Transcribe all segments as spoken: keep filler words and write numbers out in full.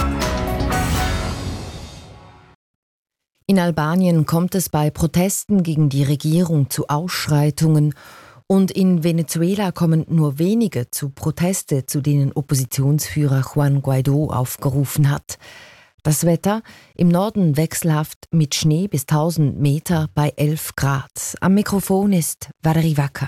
In Albanien kommt es bei Protesten gegen die Regierung zu Ausschreitungen und in Venezuela kommen nur wenige zu Proteste, zu denen Oppositionsführer Juan Guaidó aufgerufen hat. Das Wetter im Norden wechselhaft mit Schnee bis tausend Meter bei elf Grad. Am Mikrofon ist Valerie Wacker.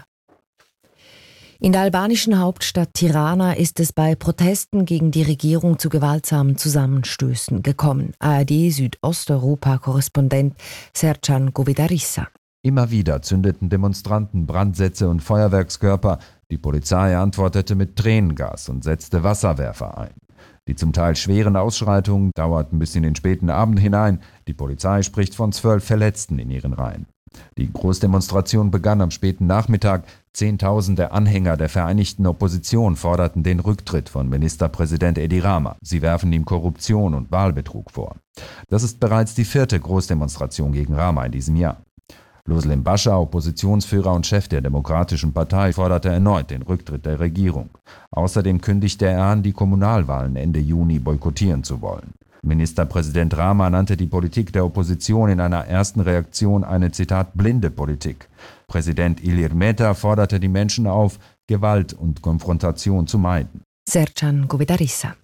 In der albanischen Hauptstadt Tirana ist es bei Protesten gegen die Regierung zu gewaltsamen Zusammenstößen gekommen. A R D-Südosteuropa-Korrespondent Sercan Govedarissa. Immer wieder zündeten Demonstranten Brandsätze und Feuerwerkskörper. Die Polizei antwortete mit Tränengas und setzte Wasserwerfer ein. Die zum Teil schweren Ausschreitungen dauerten bis in den späten Abend hinein. Die Polizei spricht von zwölf Verletzten in ihren Reihen. Die Großdemonstration begann am späten Nachmittag. Zehntausende Anhänger der Vereinigten Opposition forderten den Rücktritt von Ministerpräsident Edi Rama. Sie werfen ihm Korruption und Wahlbetrug vor. Das ist bereits die vierte Großdemonstration gegen Rama in diesem Jahr. Loslim Bascha, Oppositionsführer und Chef der Demokratischen Partei, forderte erneut den Rücktritt der Regierung. Außerdem kündigte er an, die Kommunalwahlen Ende Juni boykottieren zu wollen. Ministerpräsident Rama nannte die Politik der Opposition in einer ersten Reaktion eine, Zitat, blinde Politik. Präsident Ilir Meta forderte die Menschen auf, Gewalt und Konfrontation zu meiden. Sercan Govedarissa.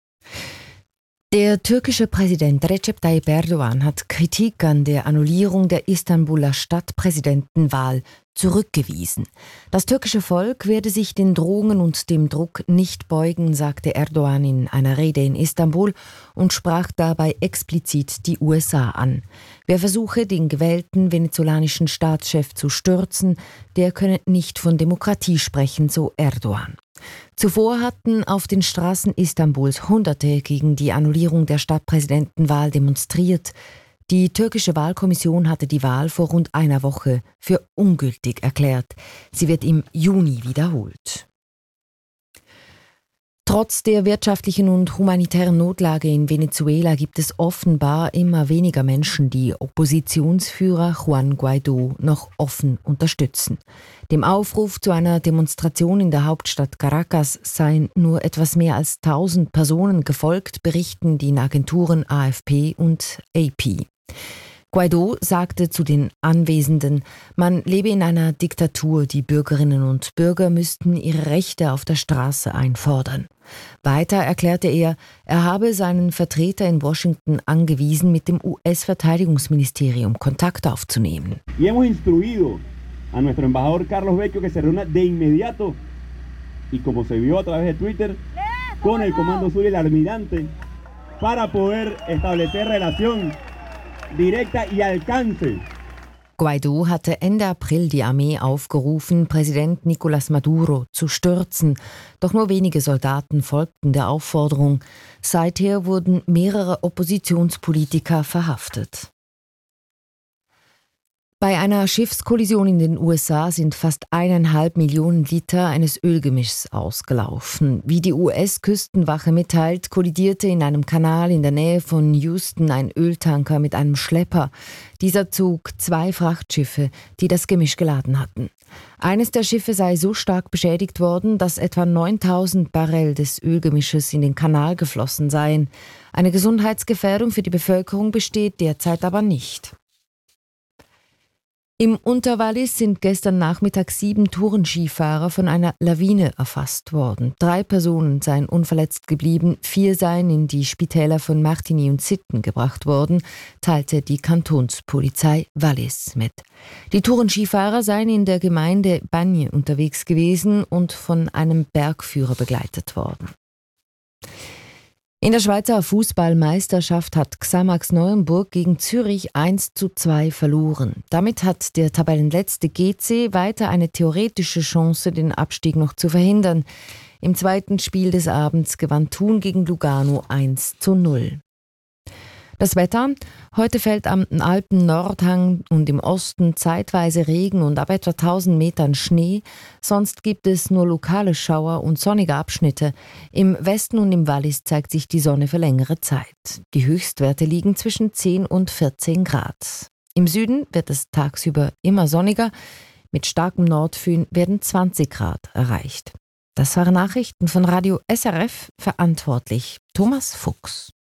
Der türkische Präsident Recep Tayyip Erdogan hat Kritik an der Annullierung der Istanbuler Stadtpräsidentenwahl zurückgewiesen. Das türkische Volk werde sich den Drohungen und dem Druck nicht beugen, sagte Erdogan in einer Rede in Istanbul und sprach dabei explizit die U S A an. Wer versuche, den gewählten venezolanischen Staatschef zu stürzen, der könne nicht von Demokratie sprechen, so Erdogan. Zuvor hatten auf den Straßen Istanbuls Hunderte gegen die Annullierung der Stadtpräsidentenwahl demonstriert. Die türkische Wahlkommission hatte die Wahl vor rund einer Woche für ungültig erklärt. Sie wird im Juni wiederholt. Trotz der wirtschaftlichen und humanitären Notlage in Venezuela gibt es offenbar immer weniger Menschen, die Oppositionsführer Juan Guaidó noch offen unterstützen. Dem Aufruf zu einer Demonstration in der Hauptstadt Caracas seien nur etwas mehr als tausend Personen gefolgt, berichten die Agenturen A F P und A P. Guaidó sagte zu den Anwesenden, man lebe in einer Diktatur, die Bürgerinnen und Bürger müssten ihre Rechte auf der Straße einfordern. Weiter erklärte er, er habe seinen Vertreter in Washington angewiesen, mit dem U S-Verteidigungsministerium Kontakt aufzunehmen. Y hemos instruido a nuestro embajador Carlos Vecchio que se reúna de inmediato y como se vio a través de Twitter con el Comando Sur y el Almirante para poder establecer relación directa y alcance. Guaidó hatte Ende April die Armee aufgerufen, Präsident Nicolás Maduro zu stürzen. Doch nur wenige Soldaten folgten der Aufforderung. Seither wurden mehrere Oppositionspolitiker verhaftet. Bei einer Schiffskollision in den U S A sind fast eineinhalb Millionen Liter eines Ölgemischs ausgelaufen. Wie die U S-Küstenwache mitteilt, kollidierte in einem Kanal in der Nähe von Houston ein Öltanker mit einem Schlepper. Dieser zog zwei Frachtschiffe, die das Gemisch geladen hatten. Eines der Schiffe sei so stark beschädigt worden, dass etwa neuntausend Barrel des Ölgemisches in den Kanal geflossen seien. Eine Gesundheitsgefährdung für die Bevölkerung besteht derzeit aber nicht. Im Unterwallis sind gestern Nachmittag sieben Tourenskifahrer von einer Lawine erfasst worden. Drei Personen seien unverletzt geblieben, vier seien in die Spitäler von Martigny und Sitten gebracht worden, teilte die Kantonspolizei Wallis mit. Die Tourenskifahrer seien in der Gemeinde Bagne unterwegs gewesen und von einem Bergführer begleitet worden. In der Schweizer Fußballmeisterschaft hat Xamax Neuenburg gegen Zürich eins zu zwei verloren. Damit hat der Tabellenletzte G C weiter eine theoretische Chance, den Abstieg noch zu verhindern. Im zweiten Spiel des Abends gewann Thun gegen Lugano eins zu null. Das Wetter: Heute fällt am Alpen-Nordhang und im Osten zeitweise Regen und ab etwa tausend Metern Schnee. Sonst gibt es nur lokale Schauer und sonnige Abschnitte. Im Westen und im Wallis zeigt sich die Sonne für längere Zeit. Die Höchstwerte liegen zwischen zehn und vierzehn Grad. Im Süden wird es tagsüber immer sonniger. Mit starkem Nordföhn werden zwanzig Grad erreicht. Das waren Nachrichten von Radio S R F, verantwortlich Thomas Fuchs.